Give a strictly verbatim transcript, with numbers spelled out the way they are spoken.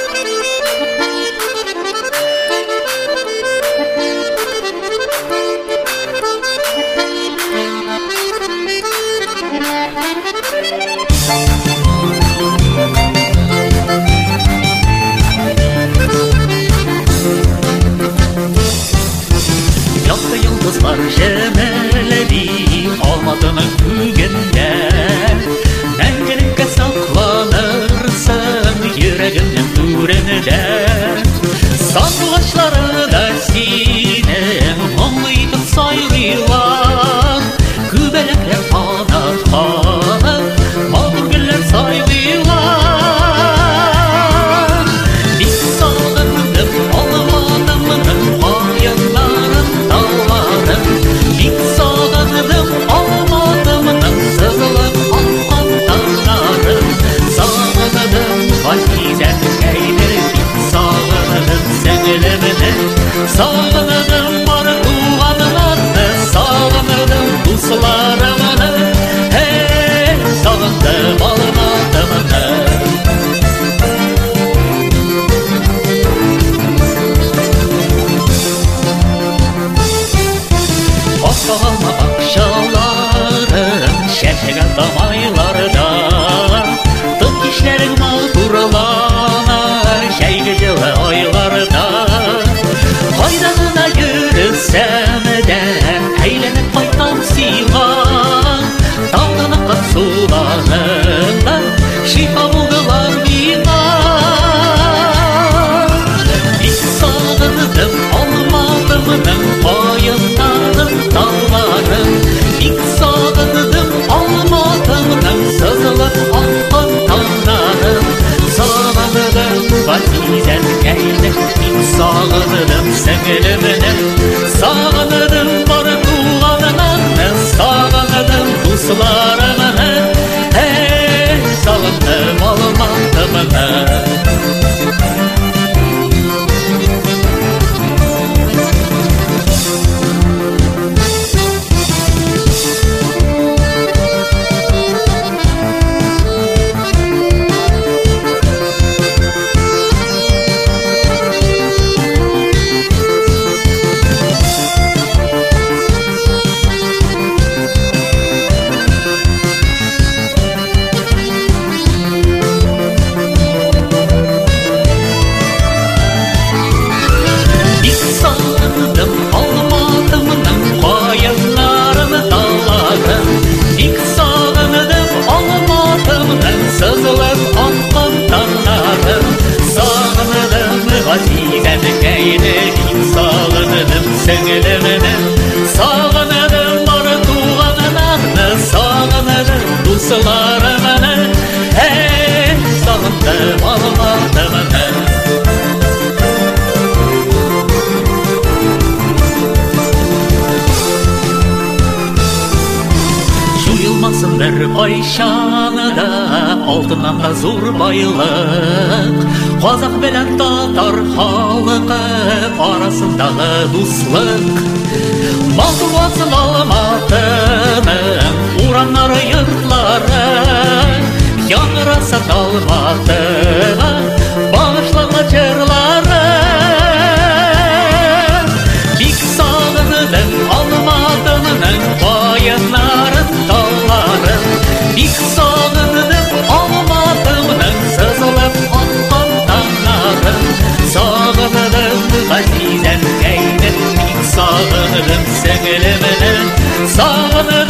Yakta yıldızlar jemeledi Almadı'nın kugende Мәңгілікке сақланырсың Yüreğimнің түрінде Сандуғачлары да сенің Мұңлайтып сайлайлар Күбәләкләр қанат қанып Матур гүлләр сайлайлар Бик сағындым алмадымның қайынларын тауларын Бик сағындым алмадымның сызылып аққан таңдарын Сағындым ғазизән кәйдір Бик сағындым сіңіліміні Сағындым бар туғанларды Сағындым дусларымыны Эй, сағындым алмадымны Аққалма ақшаларым Шәшіген тамайларда Тұт кешлерің матурлана Жәйгі жылы айларда Қайдағына жүрісем дә Әйленіп қайтам сыйған Талдың аққан суларында Шипа болдылар миға Бик сағындым алмадымның қайындарын тауларын Бик сағындым алмадымның сызылып аққан таңдарын Сағындым ғазизән кәйді Бик сағындым сіңіліміні Сағындым бар туғанларды Сағындым дусларымыны Эй, сағындым алмадымны Ғазизән кәйді Бик сағындым сіңіліміні Сағындым бар туғанларды Сағындым дусларымыны Эй, сағындым алмадымны Жуйылмасын бір қайшаны Алтыннан да зор байлық Қазақ белән татар халқы арасындағы дуслық Матур болсын Алматының ураннары йортлары Яңгыраса Алматыға бағышланған жырлары Бик сағындым Алматының қайынларын тауларын Бик сағындым Алматының сызылып аққан таңдарын Сағындым ғазизән кәйді Бик сағындым сіңіліміні Сағындым